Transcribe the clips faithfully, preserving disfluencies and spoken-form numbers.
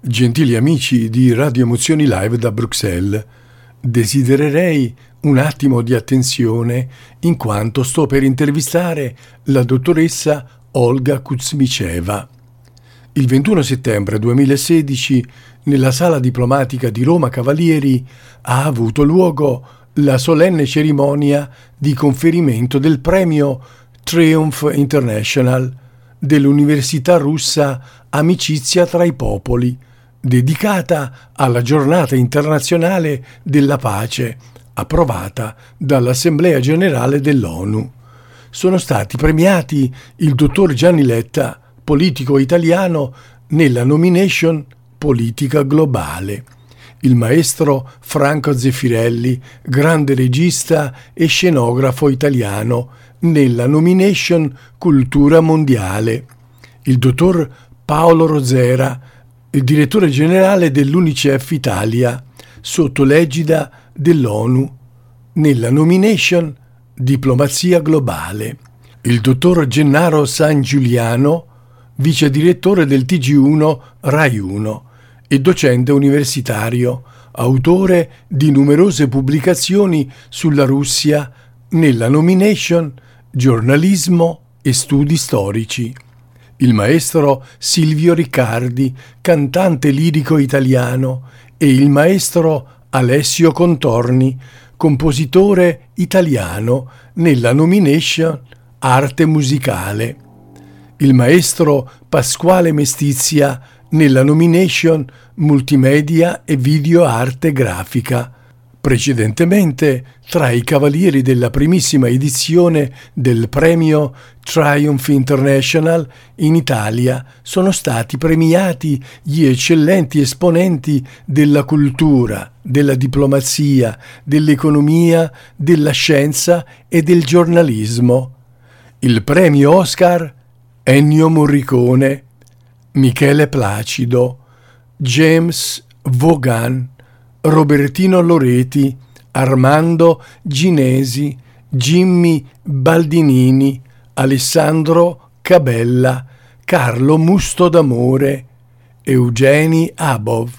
Gentili amici di Radio Emozioni Live da Bruxelles, desidererei un attimo di attenzione in quanto sto per intervistare la dottoressa Olga Kuzmicheva. Il ventuno settembre duemilasedici, nella Sala Diplomatica di Roma Cavalieri, ha avuto luogo la solenne cerimonia di conferimento del premio Triumph International dell'Università russa Amicizia tra i popoli, dedicata alla Giornata internazionale della pace, approvata dall'Assemblea generale dell'ONU. Sono stati premiati il dottor Gianni Letta, politico italiano, nella nomination Politica Globale, il maestro Franco Zeffirelli, grande regista e scenografo italiano, nella nomination Cultura Mondiale, il dottor Paolo Rozera, il direttore generale dell'Unicef Italia, sotto l'egida dell'ONU, nella nomination Diplomazia Globale, il dottor Gennaro San Giuliano, vice direttore del T G uno Rai uno e docente universitario, autore di numerose pubblicazioni sulla Russia, nella nomination Giornalismo e studi storici. Il maestro Silvio Riccardi, cantante lirico italiano, e il maestro Alessio Contorni, compositore italiano, nella nomination Arte musicale. Il maestro Pasquale Mestizia, nella nomination Multimedia e Video Arte Grafica. Precedentemente, tra i cavalieri della primissima edizione del premio Triumph International in Italia sono stati premiati gli eccellenti esponenti della cultura, della diplomazia, dell'economia, della scienza e del giornalismo. Il premio Oscar Ennio Morricone, Michele Placido, James Vaughan, Robertino Loreti, Armando Ginesi, Jimmy Baldinini, Alessandro Cabella, Carlo Musto d'Amore, Eugeni Abov,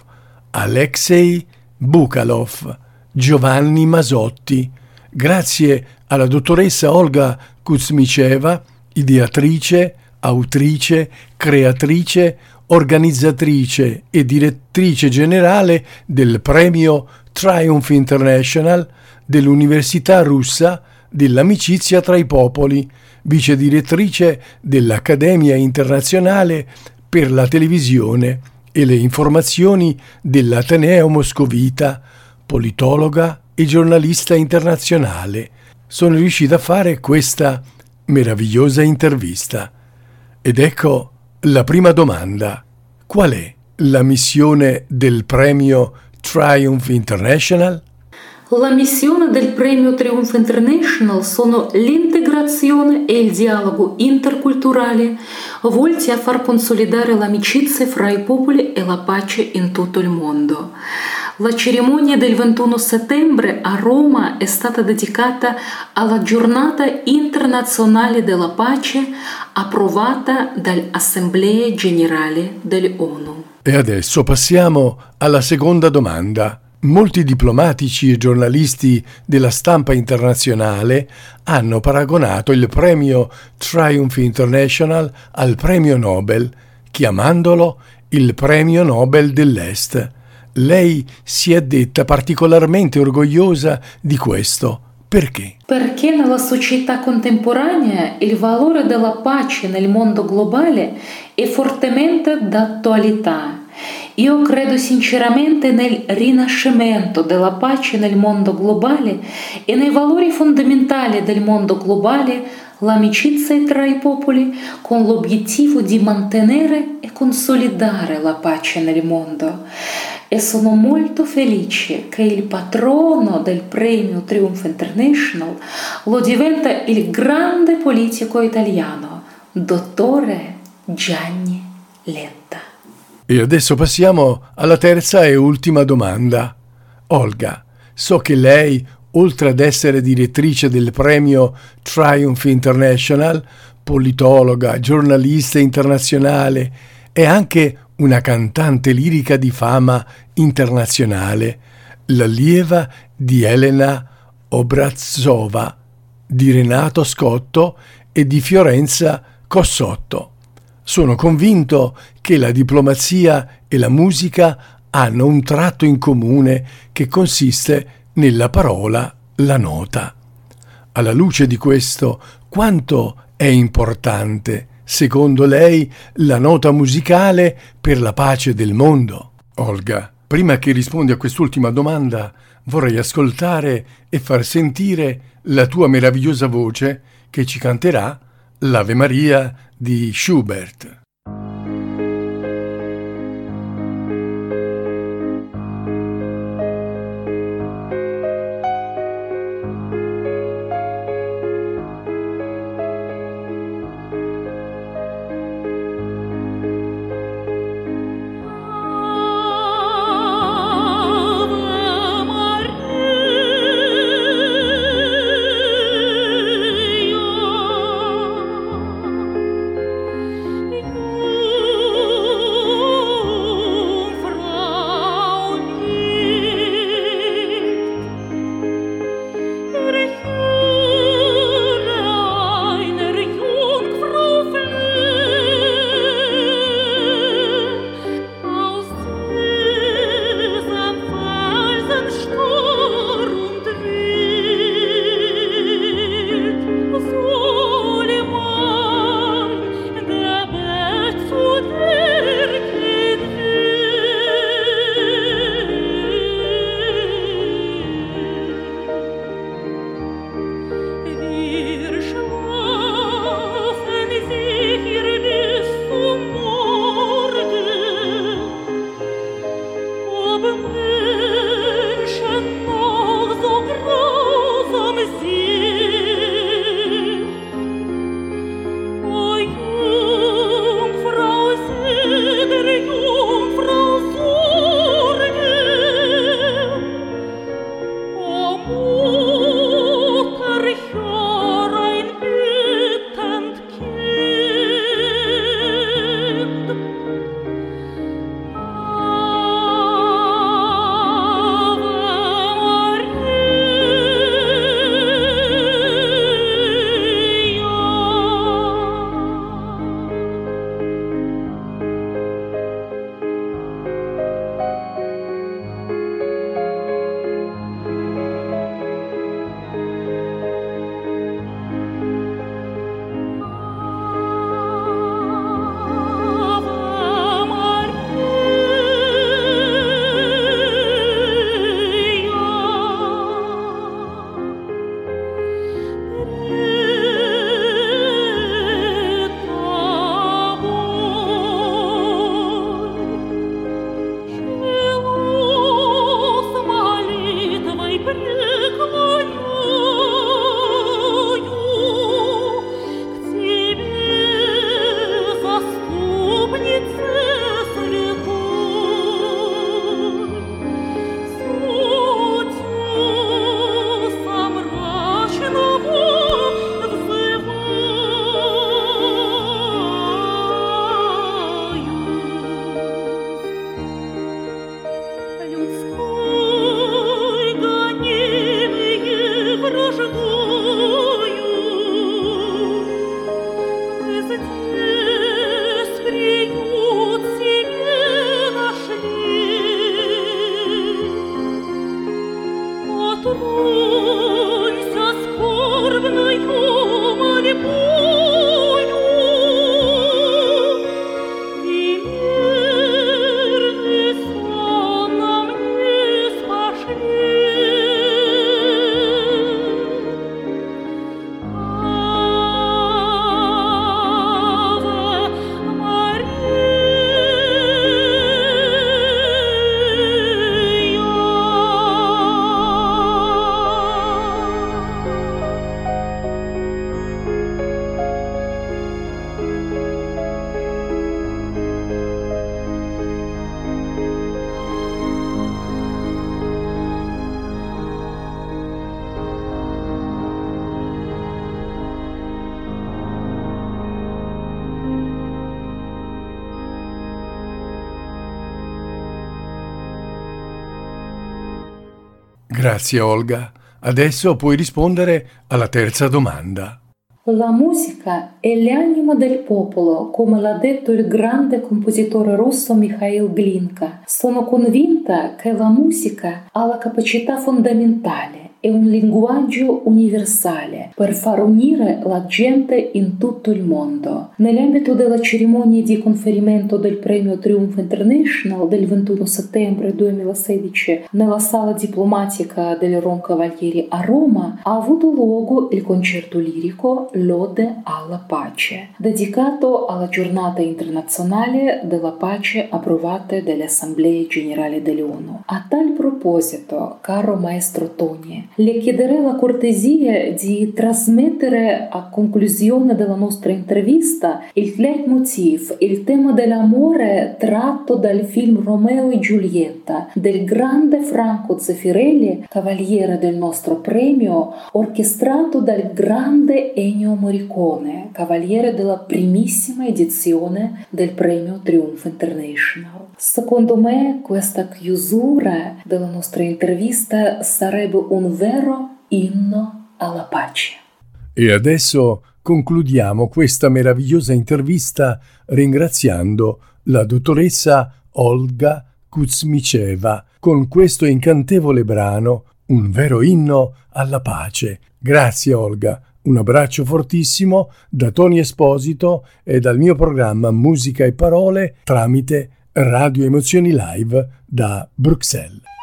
Alexei Bukalov, Giovanni Masotti. Grazie alla dottoressa Olga Kuzmicheva, ideatrice, autrice, creatrice, organizzatrice e direttrice generale del premio Triumph International dell'Università russa dell'Amicizia tra i popoli, vice direttrice dell'Accademia internazionale per la televisione e le informazioni dell'Ateneo Moscovita, politologa e giornalista internazionale. Sono riuscita a fare questa meravigliosa intervista. Ed ecco la prima domanda: qual è la missione del premio Triumph International? La missione del premio Triumph International sono l'integrazione e il dialogo interculturale volti a far consolidare l'amicizia fra i popoli e la pace in tutto il mondo. La cerimonia del ventuno settembre a Roma è stata dedicata alla Giornata internazionale della pace approvata dall'Assemblea generale dell'ONU. E adesso passiamo alla seconda domanda. Molti diplomatici e giornalisti della stampa internazionale hanno paragonato il premio Triumph International al premio Nobel, chiamandolo il premio Nobel dell'Est. Lei si è detta particolarmente orgogliosa di questo. Perché? Perché nella società contemporanea il valore della pace nel mondo globale è fortemente d'attualità. Io credo sinceramente nel rinascimento della pace nel mondo globale e nei valori fondamentali del mondo globale, l'amicizia tra i popoli, con l'obiettivo di mantenere e consolidare la pace nel mondo. E sono molto felice che il patrono del premio Triumph International lo diventa il grande politico italiano, dottore Gianni Letta. E adesso passiamo alla terza e ultima domanda. Olga, so che lei, oltre ad essere direttrice del premio Triumph International, politologa, giornalista internazionale, è anche una cantante lirica di fama internazionale, l'allieva di Elena Obraztsova, di Renato Scotto e di Fiorenza Cossotto. Sono convinto che la diplomazia e la musica hanno un tratto in comune che consiste nella parola, la nota. Alla luce di questo, quanto è importante, secondo lei, la nota musicale per la pace del mondo? Olga, prima che rispondi a quest'ultima domanda, vorrei ascoltare e far sentire la tua meravigliosa voce che ci canterà l'Ave Maria di Schubert. Io Grazie Olga. Adesso puoi rispondere alla terza domanda. La musica è l'anima del popolo, come l'ha detto il grande compositore russo Mikhail Glinka. Sono convinta che la musica ha la capacità fondamentale, è un linguaggio universale per far unire la gente in tutto il mondo. Nell'ambito della cerimonia di conferimento del premio Triumph International del ventuno settembre duemilasedici nella sala diplomatica del Roncavalieri a Roma ha avuto luogo il concerto lirico Lode alla pace, dedicato alla giornata internazionale della pace approvata dalle Assemblee Generali dell'ONU. A tal proposito, caro maestro Tony, le chiederei la cortesia di trasmettere a conclusione della nostra intervista il leitmotiv, il tema dell'amore tratto dal film Romeo e Giulietta del grande Franco Zeffirelli, cavaliere del nostro premio, orchestrato dal grande Ennio Morricone, cavaliere della primissima edizione del premio Triumph International. Secondo me questa chiusura della nostra intervista sarebbe un vero inno alla pace. E adesso concludiamo questa meravigliosa intervista ringraziando la dottoressa Olga Kuzmicheva con questo incantevole brano, un vero inno alla pace. Grazie Olga, un abbraccio fortissimo da Tony Esposito e dal mio programma Musica e Parole tramite Radio Emozioni Live da Bruxelles.